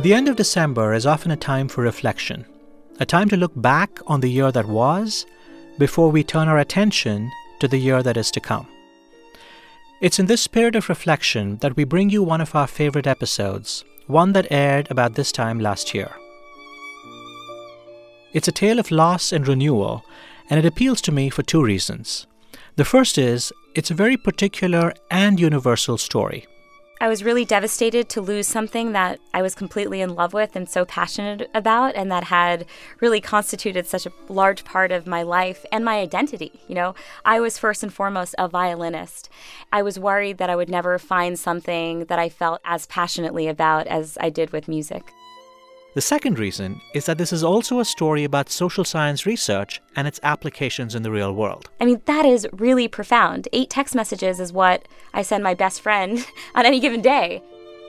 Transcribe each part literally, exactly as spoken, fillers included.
The end of December is often a time for reflection, a time to look back on the year that was before we turn our attention to the year that is to come. It's in this spirit of reflection that we bring you one of our favorite episodes, one that aired about this time last year. It's a tale of loss and renewal, and it appeals to me for two reasons. The first is, it's a very particular and universal story. I was really devastated to lose something that I was completely in love with and so passionate about, and that had really constituted such a large part of my life and my identity. You know, I was first and foremost a violinist. I was worried that I would never find something that I felt as passionately about as I did with music. The second reason is that this is also a story about social science research and its applications in the real world. I mean, that is really profound. Eight text messages is what I send my best friend on any given day.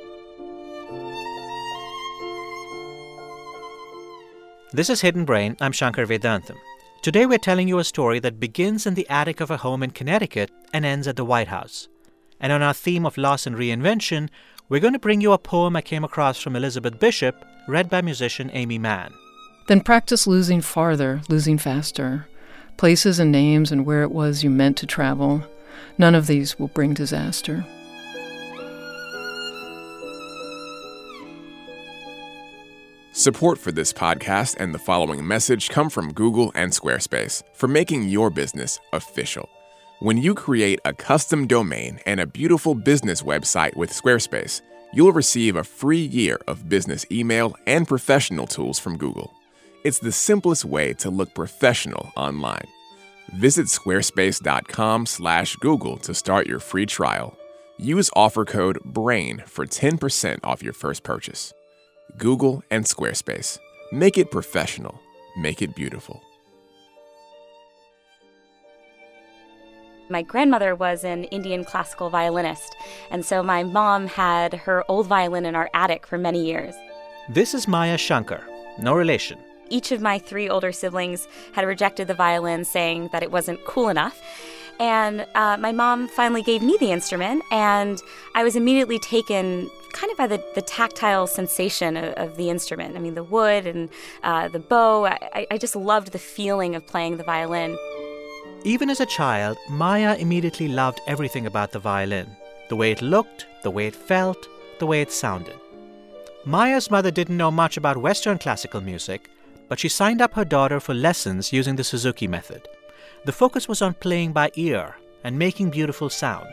This is Hidden Brain. I'm Shankar Vedantam. Today we're telling you a story that begins in the attic of a home in Connecticut and ends at the White House. And on our theme of loss and reinvention, we're going to bring you a poem I came across from Elizabeth Bishop, read by musician Amy Mann. Then practice losing farther, losing faster. Places and names and where it was you meant to travel. None of these will bring disaster. Support for this podcast and the following message come from Google and Squarespace for making your business official. When you create a custom domain and a beautiful business website with Squarespace, you'll receive a free year of business email and professional tools from Google. It's the simplest way to look professional online. Visit squarespace.com slash Google to start your free trial. Use offer code BRAIN for ten percent off your first purchase. Google and Squarespace. Make it professional. Make it beautiful. My grandmother was an Indian classical violinist, and so my mom had her old violin in our attic for many years. This is Maya Shankar, no relation. Each of my three older siblings had rejected the violin, saying that it wasn't cool enough. And uh, my mom finally gave me the instrument, and I was immediately taken kind of by the, the tactile sensation of, of the instrument. I mean, the wood and uh, the bow. I, I just loved the feeling of playing the violin. Even as a child, Maya immediately loved everything about the violin. The way it looked, the way it felt, the way it sounded. Maya's mother didn't know much about Western classical music, but she signed up her daughter for lessons using the Suzuki method. The focus was on playing by ear and making beautiful sound.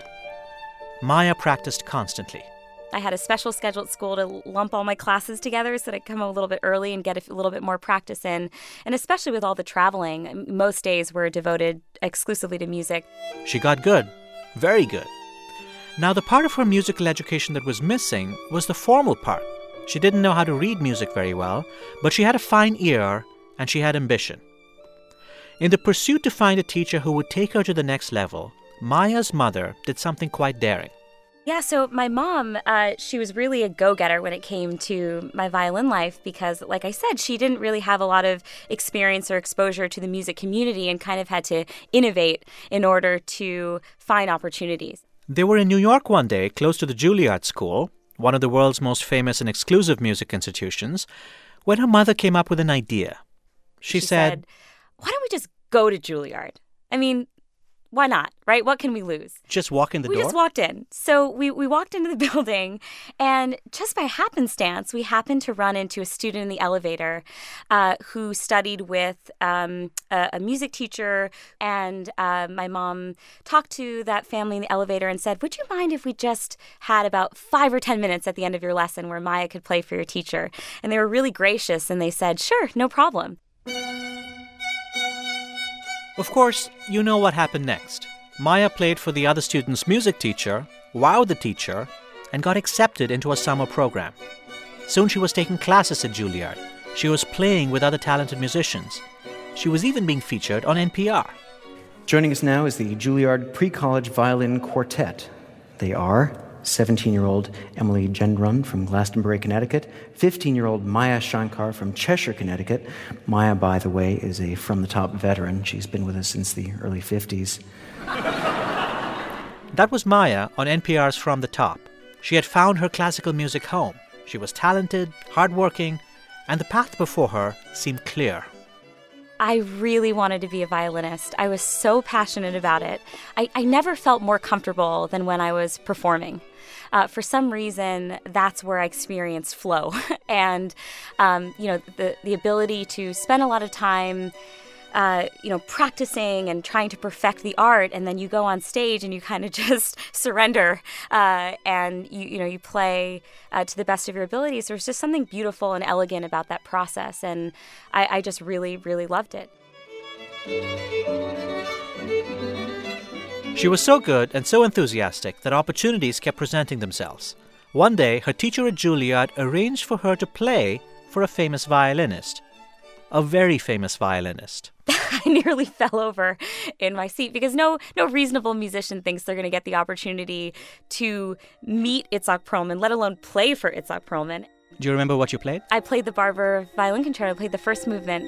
Maya practiced constantly. I had a special schedule at school to lump all my classes together so that I'd come a little bit early and get a little bit more practice in. And especially with all the traveling, most days were devoted exclusively to music. She got good, very good. Now, the part of her musical education that was missing was the formal part. She didn't know how to read music very well, but she had a fine ear and she had ambition. In the pursuit to find a teacher who would take her to the next level, Maya's mother did something quite daring. Yeah, so my mom, uh, she was really a go-getter when it came to my violin life because, like I said, she didn't really have a lot of experience or exposure to the music community and kind of had to innovate in order to find opportunities. They were in New York one day, close to the Juilliard School, one of the world's most famous and exclusive music institutions, when her mother came up with an idea. She, she said, said, why don't we just go to Juilliard? I mean, why not, right? What can we lose? Just walk in the we door? We just walked in. So we, we walked into the building, and just by happenstance, we happened to run into a student in the elevator uh, who studied with um, a, a music teacher. And uh, my mom talked to that family in the elevator and said, would you mind if we just had about five or ten minutes at the end of your lesson where Maya could play for your teacher? And they were really gracious, and they said, sure, no problem. Of course, you know what happened next. Maya played for the other student's music teacher, wowed the teacher, and got accepted into a summer program. Soon she was taking classes at Juilliard. She was playing with other talented musicians. She was even being featured on N P R. Joining us now is the Juilliard Pre-College Violin Quartet. They are seventeen-year-old Emily Gendron from Glastonbury, Connecticut, fifteen-year-old Maya Shankar from Cheshire, Connecticut. Maya, by the way, is a from-the-top veteran. She's been with us since the early fifties. That was Maya on N P R's From the Top. She had found her classical music home. She was talented, hardworking, and the path before her seemed clear. I really wanted to be a violinist. I was so passionate about it. I, I never felt more comfortable than when I was performing. Uh, for some reason, that's where I experienced flow. and, um, you know, the, the ability to spend a lot of time, uh, you know, practicing and trying to perfect the art. And then you go on stage and you kind of just surrender uh, and, you, you know, you play uh, to the best of your abilities. There's just something beautiful and elegant about that process. And I, I just really, really loved it. She was so good and so enthusiastic that opportunities kept presenting themselves. One day, her teacher at Juilliard arranged for her to play for a famous violinist. A very famous violinist. I nearly fell over in my seat because no no reasonable musician thinks they're going to get the opportunity to meet Itzhak Perlman, let alone play for Itzhak Perlman. Do you remember what you played? I played the Barber Violin Concerto. I played the first movement.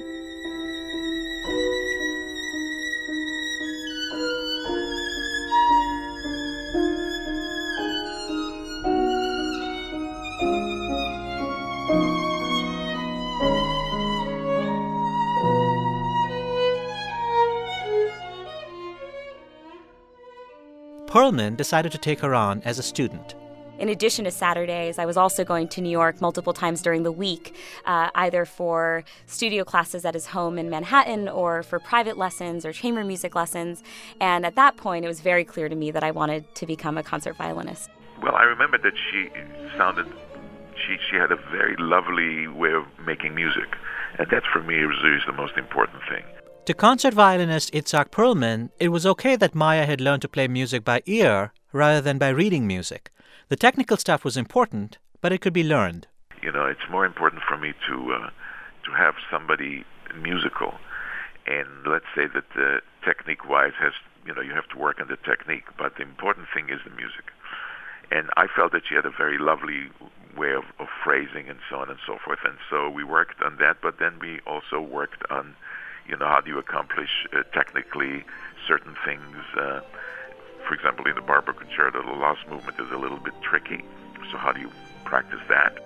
Perlman decided to take her on as a student. In addition to Saturdays, I was also going to New York multiple times during the week, uh, either for studio classes at his home in Manhattan or for private lessons or chamber music lessons. And at that point, it was very clear to me that I wanted to become a concert violinist. Well, I remember that she sounded, she, she had a very lovely way of making music. And that, for me, was is the most important thing. To concert violinist Itzhak Perlman, it was okay that Maya had learned to play music by ear rather than by reading music. The technical stuff was important, but it could be learned. You know, it's more important for me to uh, to have somebody musical, and let's say that uh, technique-wise has, you know, you have to work on the technique, but the important thing is the music. And I felt that she had a very lovely way of, of phrasing and so on and so forth, and so we worked on that, but then we also worked on, you know, how do you accomplish uh, technically certain things. Uh, for example, in the Barber Concerto, the last movement is a little bit tricky. So how do you practice that?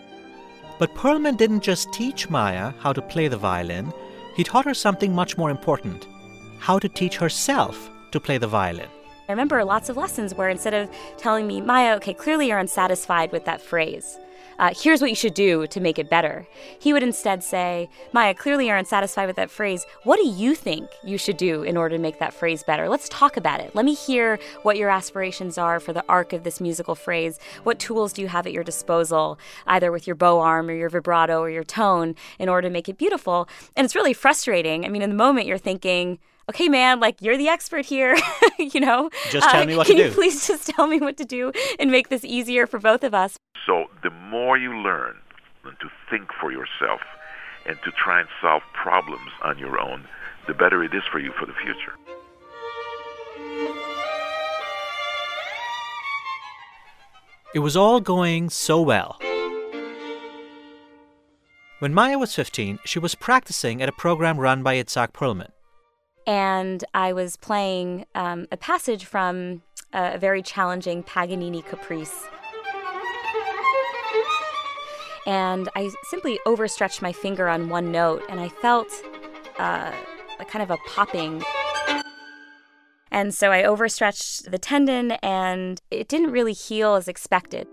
But Perlman didn't just teach Maya how to play the violin. He taught her something much more important, how to teach herself to play the violin. I remember lots of lessons where instead of telling me, Maya, okay, clearly you're unsatisfied with that phrase. Uh, here's what you should do to make it better. He would instead say, Maya, clearly you're unsatisfied with that phrase. What do you think you should do in order to make that phrase better? Let's talk about it. Let me hear what your aspirations are for the arc of this musical phrase. What tools do you have at your disposal, either with your bow arm or your vibrato or your tone, in order to make it beautiful? And it's really frustrating. I mean, in the moment you're thinking, okay, man, like, you're the expert here, you know? Just tell uh, me what to do. Can you please just tell me what to do and make this easier for both of us? So the more you learn and to think for yourself and to try and solve problems on your own, the better it is for you for the future. It was all going so well. When Maya was fifteen, she was practicing at a program run by Itzhak Perlman. And I was playing um, a passage from a very challenging Paganini Caprice. And I simply overstretched my finger on one note, and I felt uh, a kind of a popping. And so I overstretched the tendon, and it didn't really heal as expected.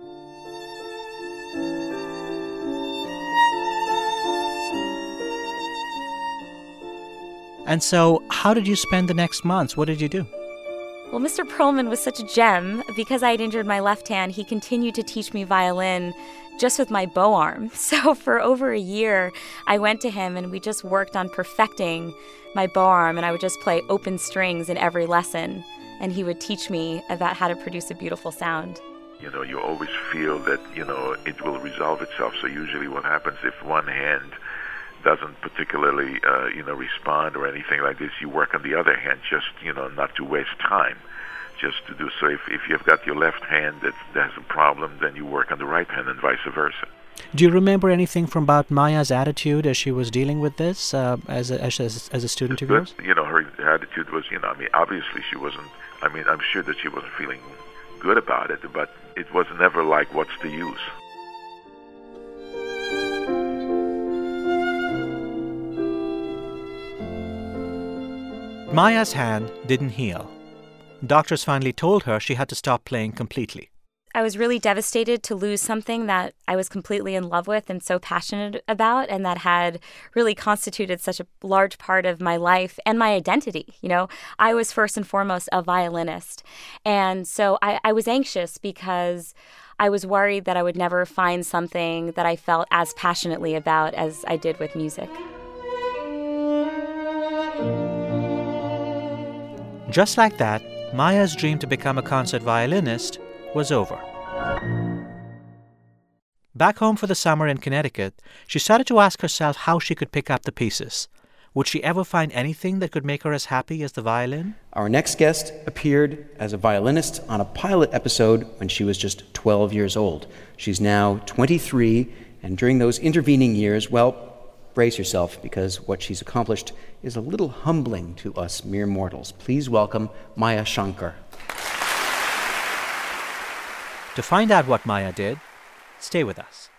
And so, how did you spend the next months? What did you do? Well, Mister Perlman was such a gem. Because I had injured my left hand, he continued to teach me violin just with my bow arm. So for over a year, I went to him and we just worked on perfecting my bow arm, and I would just play open strings in every lesson, and he would teach me about how to produce a beautiful sound. You know, you always feel that, you know, it will resolve itself. So usually what happens if one hand doesn't particularly, uh, you know, respond or anything like this, you work on the other hand, just, you know, not to waste time, just to do so. If, if you've got your left hand that, that has a problem, then you work on the right hand and vice versa. Do you remember anything from about Maya's attitude as she was dealing with this uh, as, a, as, a, as a student of yours? You know, her attitude was, you know, I mean, obviously she wasn't, I mean, I'm sure that she wasn't feeling good about it, but it was never like, what's the use? Maya's hand didn't heal. Doctors finally told her she had to stop playing completely. I was really devastated to lose something that I was completely in love with and so passionate about, and that had really constituted such a large part of my life and my identity. You know, I was first and foremost a violinist. And so I, I was anxious because I was worried that I would never find something that I felt as passionately about as I did with music. Just like that, Maya's dream to become a concert violinist was over. Back home for the summer in Connecticut, she started to ask herself how she could pick up the pieces. Would she ever find anything that could make her as happy as the violin? Our next guest appeared as a violinist on a pilot episode when she was just twelve years old. She's now twenty-three, and during those intervening years, well, brace yourself, because what she's accomplished is a little humbling to us mere mortals. Please welcome Maya Shankar. To find out what Maya did, stay with us.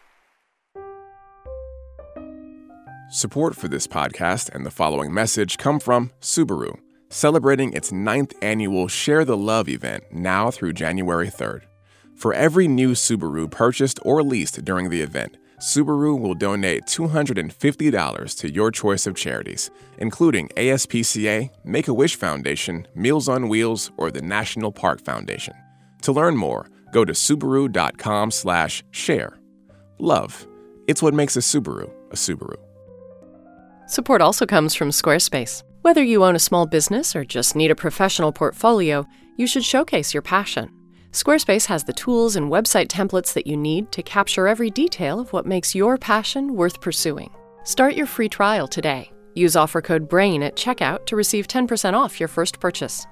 Support for this podcast and the following message come from Subaru, celebrating its ninth annual Share the Love event now through January third. For every new Subaru purchased or leased during the event, Subaru will donate two hundred fifty dollars to your choice of charities, including A S P C A, Make-A-Wish Foundation, Meals on Wheels, or the National Park Foundation. To learn more, go to Subaru.com slash share. Love. It's what makes a Subaru a Subaru. Support also comes from Squarespace. Whether you own a small business or just need a professional portfolio, you should showcase your passion. Squarespace has the tools and website templates that you need to capture every detail of what makes your passion worth pursuing. Start your free trial today. Use offer code BRAIN at checkout to receive ten percent off your first purchase.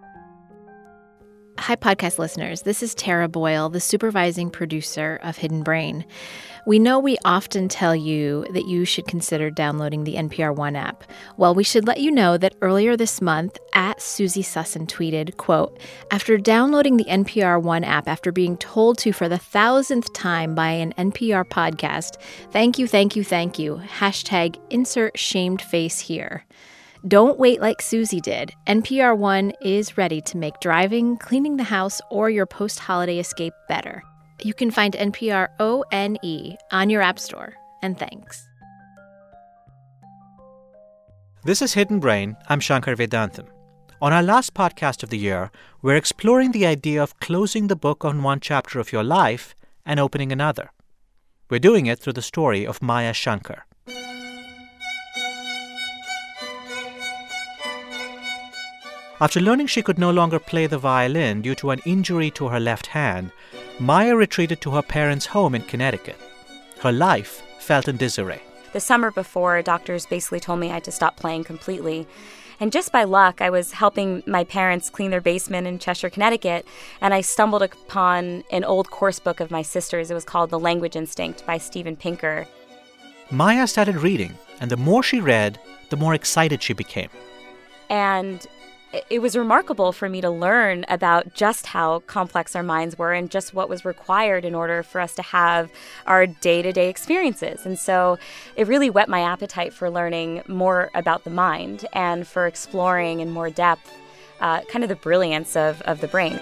Hi, podcast listeners. This is Tara Boyle, the supervising producer of Hidden Brain. We know we often tell you that you should consider downloading the N P R One app. Well, we should let you know that earlier this month, at Susie Sussin tweeted, quote, "After downloading the N P R One app after being told to for the thousandth time by an N P R podcast, thank you, thank you, thank you. Hashtag insert shamed face here." Don't wait like Susie did. N P R One is ready to make driving, cleaning the house, or your post-holiday escape better. You can find N P R O N E on your app store. And thanks. This is Hidden Brain. I'm Shankar Vedantam. On our last podcast of the year, we're exploring the idea of closing the book on one chapter of your life and opening another. We're doing it through the story of Maya Shankar. After learning she could no longer play the violin due to an injury to her left hand, Maya retreated to her parents' home in Connecticut. Her life felt in disarray. The summer before, doctors basically told me I had to stop playing completely. And just by luck, I was helping my parents clean their basement in Cheshire, Connecticut, and I stumbled upon an old course book of my sister's. It was called The Language Instinct by Steven Pinker. Maya started reading, and the more she read, the more excited she became. And it was remarkable for me to learn about just how complex our minds were and just what was required in order for us to have our day-to-day experiences. And so it really whet my appetite for learning more about the mind and for exploring in more depth uh, kind of the brilliance of, of the brain.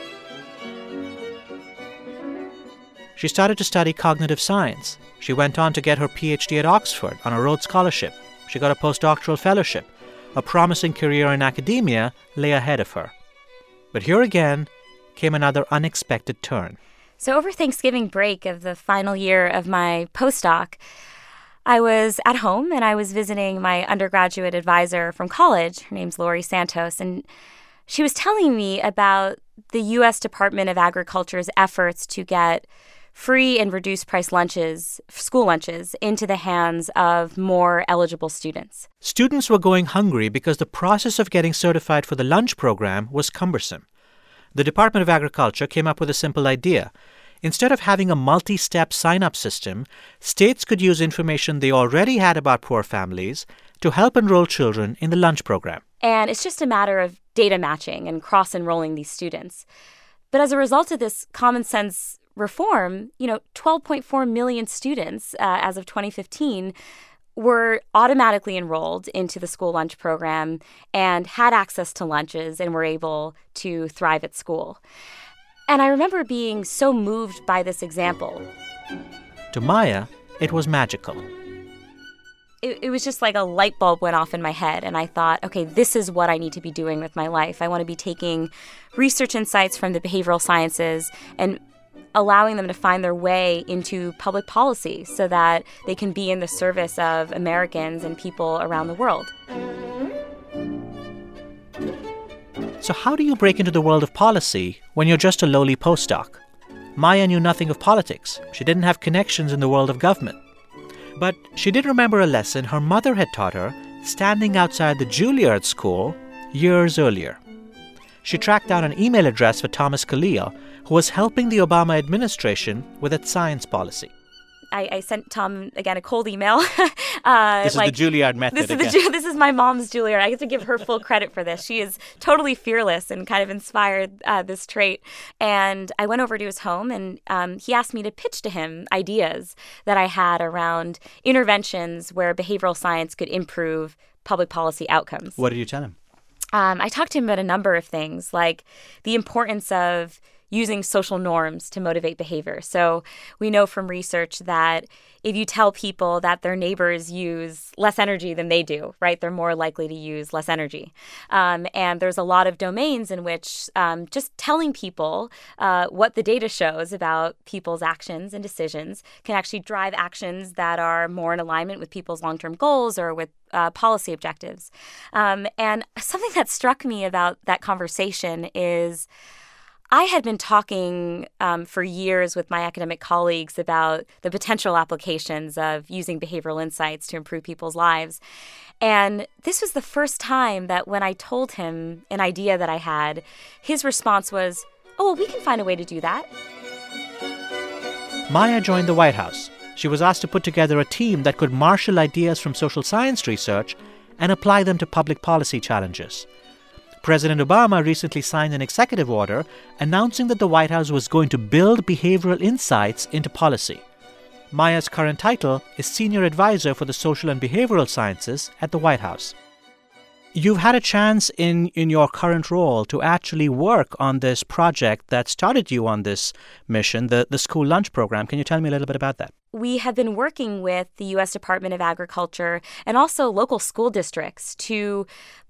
She started to study cognitive science. She went on to get her P H D at Oxford on a Rhodes Scholarship. She got a postdoctoral fellowship. A promising career in academia lay ahead of her. But here again came another unexpected turn. So over Thanksgiving break of the final year of my postdoc, I was at home and I was visiting my undergraduate advisor from college. Her name's Lori Santos, and she was telling me about the U S Department of Agriculture's efforts to get free and reduced price lunches, school lunches, into the hands of more eligible students. Students were going hungry because the process of getting certified for the lunch program was cumbersome. The Department of Agriculture came up with a simple idea. Instead of having a multi-step sign-up system, states could use information they already had about poor families to help enroll children in the lunch program. And it's just a matter of data matching and cross-enrolling these students. But as a result of this common sense reform, you know, twelve point four million students uh, as of twenty fifteen were automatically enrolled into the school lunch program and had access to lunches and were able to thrive at school. And I remember being so moved by this example. To Maya, it was magical. It, it was just like a light bulb went off in my head, and I thought, okay, this is what I need to be doing with my life. I want to be taking research insights from the behavioral sciences and allowing them to find their way into public policy so that they can be in the service of Americans and people around the world. So how do you break into the world of policy when you're just a lowly postdoc? Maya knew nothing of politics. She didn't have connections in the world of government. But she did remember a lesson her mother had taught her standing outside the Juilliard School years earlier. She tracked down an email address for Thomas Kalia, who was helping the Obama administration with its science policy. I, I sent Tom, again, a cold email. uh, this is like, the Juilliard method this is, again. the, this is my mom's Juilliard. I have to give her full credit for this. She is totally fearless and kind of inspired uh, this trait. And I went over to his home, and um, he asked me to pitch to him ideas that I had around interventions where behavioral science could improve public policy outcomes. What did you tell him? Um, I talked to him about a number of things, like the importance of using social norms to motivate behavior. So we know from research that if you tell people that their neighbors use less energy than they do, right, they're more likely to use less energy. Um, and there's a lot of domains in which um, just telling people uh, what the data shows about people's actions and decisions can actually drive actions that are more in alignment with people's long-term goals or with uh, policy objectives. Um, and something that struck me about that conversation is I had been talking um, for years with my academic colleagues about the potential applications of using behavioral insights to improve people's lives. And this was the first time that when I told him an idea that I had, his response was, oh, well, we can find a way to do that. Maya joined the White House. She was asked to put together a team that could marshal ideas from social science research and apply them to public policy challenges. President Obama recently signed an executive order announcing that the White House was going to build behavioral insights into policy. Maya's current title is Senior Advisor for the Social and Behavioral Sciences at the White House. You've had a chance in, in your current role to actually work on this project that started you on this mission, the, the school lunch program. Can you tell me a little bit about that? We have been working with the U S Department of Agriculture and also local school districts to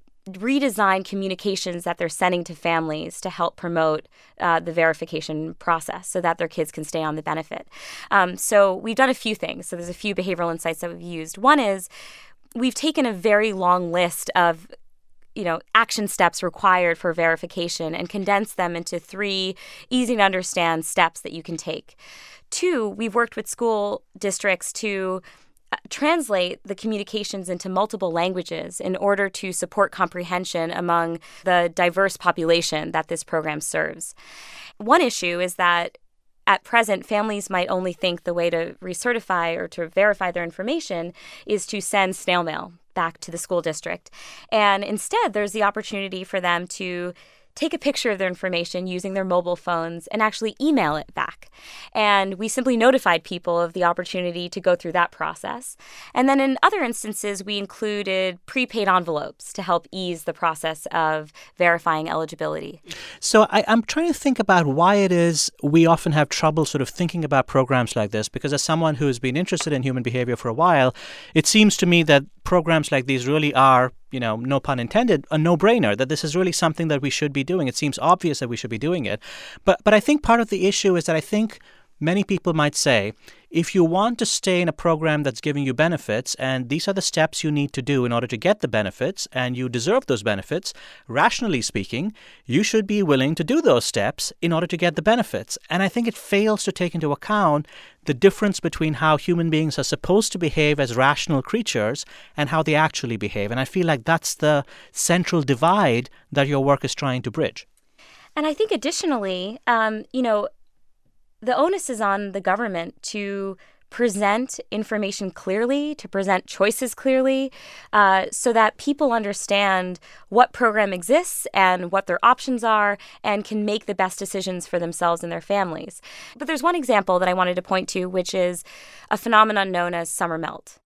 redesign communications that they're sending to families to help promote uh, the verification process so that their kids can stay on the benefit. Um, so we've done a few things. So there's a few behavioral insights that we've used. One is we've taken a very long list of you know, action steps required for verification and condensed them into three easy to understand steps that you can take. Two, we've worked with school districts to translate the communications into multiple languages in order to support comprehension among the diverse population that this program serves. One issue is that at present, families might only think the way to recertify or to verify their information is to send snail mail back to the school district. And instead, there's the opportunity for them to take a picture of their information using their mobile phones and actually email it back. And we simply notified people of the opportunity to go through that process. And then in other instances, we included prepaid envelopes to help ease the process of verifying eligibility. So I, I'm trying to think about why it is we often have trouble sort of thinking about programs like this, because as someone who's been interested in human behavior for a while, it seems to me that programs like these really are, you know, no pun intended, a no-brainer, that this is really something that we should be doing. It seems obvious that we should be doing it. But but I think part of the issue is that I think many people might say, if you want to stay in a program that's giving you benefits, and these are the steps you need to do in order to get the benefits, and you deserve those benefits, rationally speaking, you should be willing to do those steps in order to get the benefits. And I think it fails to take into account the difference between how human beings are supposed to behave as rational creatures and how they actually behave. And I feel like that's the central divide that your work is trying to bridge. And I think additionally, um, you know, the onus is on the government to present information clearly, to present choices clearly, uh, so that people understand what program exists and what their options are and can make the best decisions for themselves and their families. But there's one example that I wanted to point to, which is a phenomenon known as summer melt.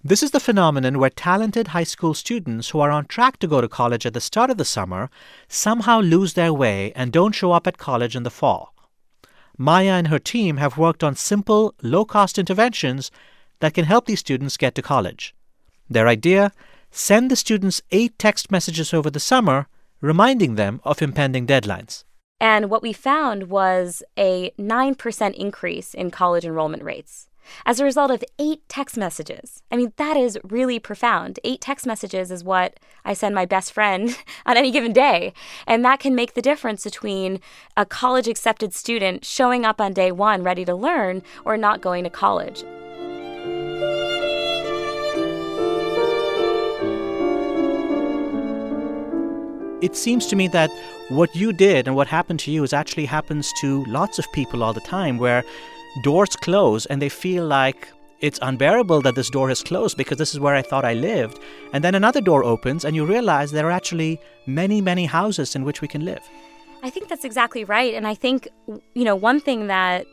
This is the phenomenon where talented high school students who are on track to go to college at the start of the summer somehow lose their way and don't show up at college in the fall. Maya and her team have worked on simple, low-cost interventions that can help these students get to college. Their idea? Send the students eight text messages over the summer, reminding them of impending deadlines. And what we found was a nine percent increase in college enrollment rates as a result of eight text messages. I mean, that is really profound. Eight text messages is what I send my best friend on any given day. And that can make the difference between a college-accepted student showing up on day one ready to learn or not going to college. It seems to me that what you did and what happened to you is actually happens to lots of people all the time, where doors close and they feel like it's unbearable that this door has closed because this is where I thought I lived. And then another door opens and you realize there are actually many, many houses in which we can live. I think that's exactly right. And I think, you know, one thing that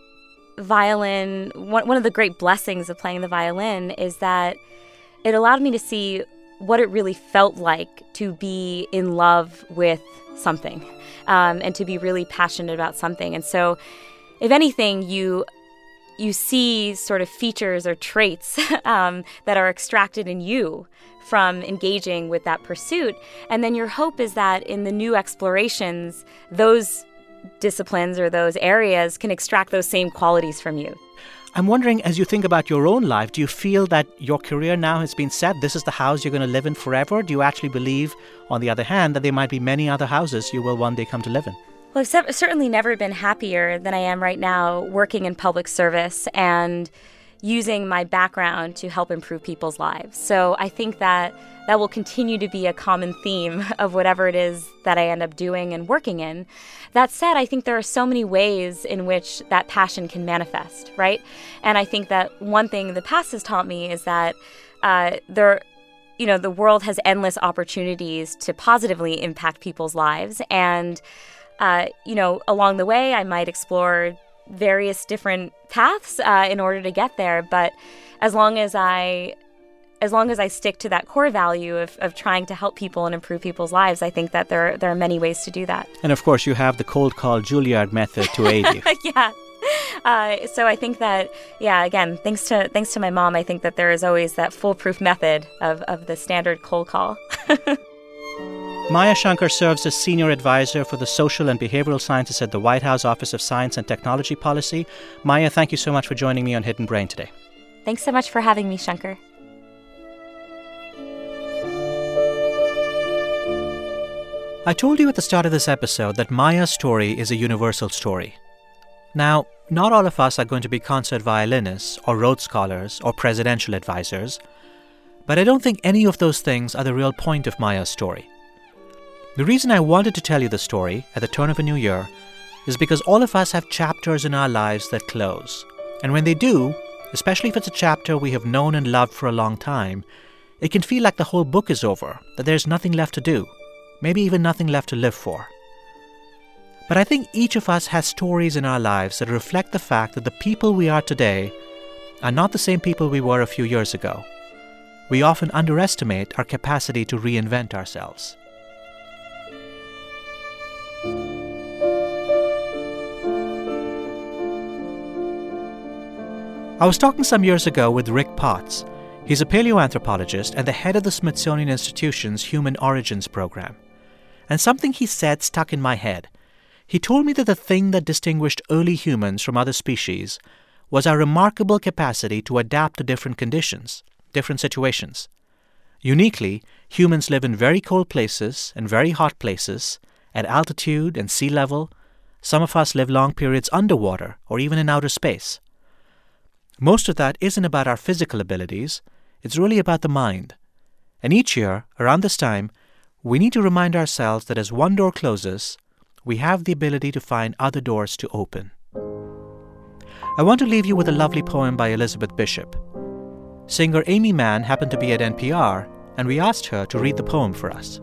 violin, one, one of the great blessings of playing the violin is that it allowed me to see what it really felt like to be in love with something um, and to be really passionate about something. And so, if anything, you you see sort of features or traits um, that are extracted in you from engaging with that pursuit. And then your hope is that in the new explorations, those disciplines or those areas can extract those same qualities from you. I'm wondering, as you think about your own life, do you feel that your career now has been set? This is the house you're going to live in forever? Do you actually believe, on the other hand, that there might be many other houses you will one day come to live in? Well, I've certainly never been happier than I am right now working in public service and using my background to help improve people's lives. So I think that that will continue to be a common theme of whatever it is that I end up doing and working in. That said, I think there are so many ways in which that passion can manifest, right? And I think that one thing the past has taught me is that uh, there, you know, the world has endless opportunities to positively impact people's lives. And, uh, you know, along the way, I might explore various different paths uh, in order to get there. But as long as I as long as I stick to that core value of, of trying to help people and improve people's lives, I think that there, there are many ways to do that. And of course, you have the cold call Juilliard method to aid you. Yeah. Uh, so I think that, yeah, again, thanks to thanks to my mom, I think that there is always that foolproof method of, of the standard cold call. Maya Shankar serves as Senior Advisor for the Social and Behavioral Sciences at the White House Office of Science and Technology Policy. Maya, thank you so much for joining me on Hidden Brain today. Thanks so much for having me, Shankar. I told you at the start of this episode that Maya's story is a universal story. Now, not all of us are going to be concert violinists or Rhodes Scholars or presidential advisors, but I don't think any of those things are the real point of Maya's story. The reason I wanted to tell you the story at the turn of a new year is because all of us have chapters in our lives that close. And when they do, especially if it's a chapter we have known and loved for a long time, it can feel like the whole book is over, that there's nothing left to do, maybe even nothing left to live for. But I think each of us has stories in our lives that reflect the fact that the people we are today are not the same people we were a few years ago. We often underestimate our capacity to reinvent ourselves. I was talking some years ago with Rick Potts. He's a paleoanthropologist and the head of the Smithsonian Institution's Human Origins program. And something he said stuck in my head. He told me that the thing that distinguished early humans from other species was our remarkable capacity to adapt to different conditions, different situations. Uniquely, humans live in very cold places and very hot places, at altitude and sea level. Some of us live long periods underwater or even in outer space. Most of that isn't about our physical abilities. It's really about the mind. And each year, around this time, we need to remind ourselves that as one door closes, we have the ability to find other doors to open. I want to leave you with a lovely poem by Elizabeth Bishop. Singer Amy Mann happened to be at N P R, and we asked her to read the poem for us.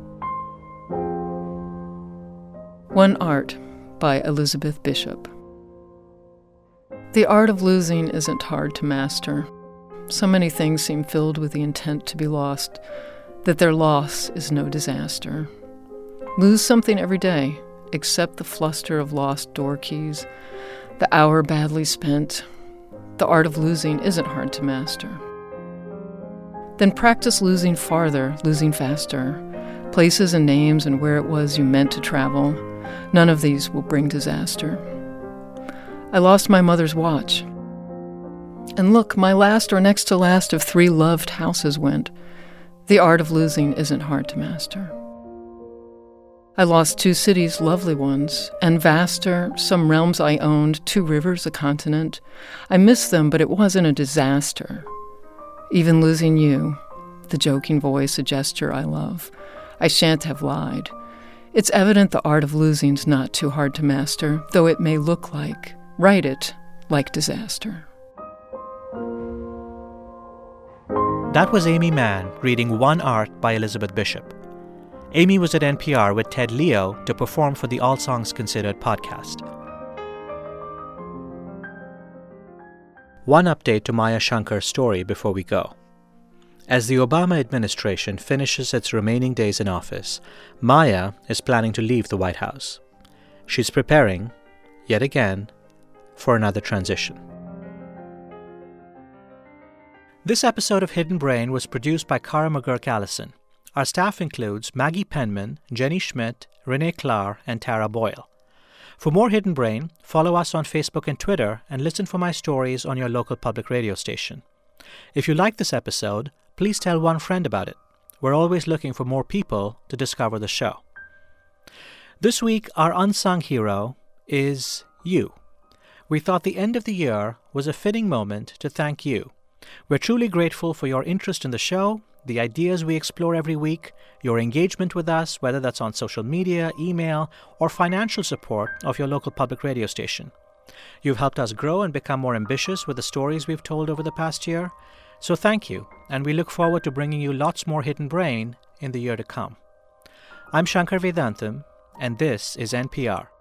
One Art by Elizabeth Bishop. The art of losing isn't hard to master. So many things seem filled with the intent to be lost, that their loss is no disaster. Lose something every day, except the fluster of lost door keys, the hour badly spent. The art of losing isn't hard to master. Then practice losing farther, losing faster, places and names and where it was you meant to travel. None of these will bring disaster. I lost my mother's watch. And look, my last or next to last of three loved houses went. The art of losing isn't hard to master. I lost two cities, lovely ones, and vaster, some realms I owned, two rivers, a continent. I miss them, but it wasn't a disaster. Even losing you, the joking voice, a gesture I love, I shan't have lied. It's evident the art of losing's not too hard to master, though it may look like, write it, like disaster. That was Amy Mann reading One Art by Elizabeth Bishop. Amy was at N P R with Ted Leo to perform for the All Songs Considered podcast. One update to Maya Shankar's story before we go. As the Obama administration finishes its remaining days in office, Maya is planning to leave the White House. She's preparing, yet again, for another transition. This episode of Hidden Brain was produced by Kara McGurk-Allison. Our staff includes Maggie Penman, Jenny Schmidt, Renee Klahr, and Tara Boyle. For more Hidden Brain, follow us on Facebook and Twitter and listen for my stories on your local public radio station. If you like this episode, please tell one friend about it. We're always looking for more people to discover the show. This week, our unsung hero is you. We thought the end of the year was a fitting moment to thank you. We're truly grateful for your interest in the show, the ideas we explore every week, your engagement with us, whether that's on social media, email, or financial support of your local public radio station. You've helped us grow and become more ambitious with the stories we've told over the past year. So thank you, and we look forward to bringing you lots more Hidden Brain in the year to come. I'm Shankar Vedantam, and this is N P R.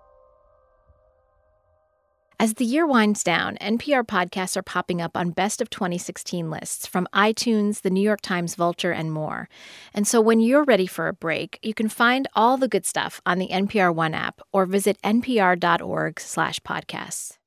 As the year winds down, N P R podcasts are popping up on Best of twenty sixteen lists from iTunes, the New York Times Vulture, and more. And so when you're ready for a break, you can find all the good stuff on the N P R One app or visit npr.org slash podcasts.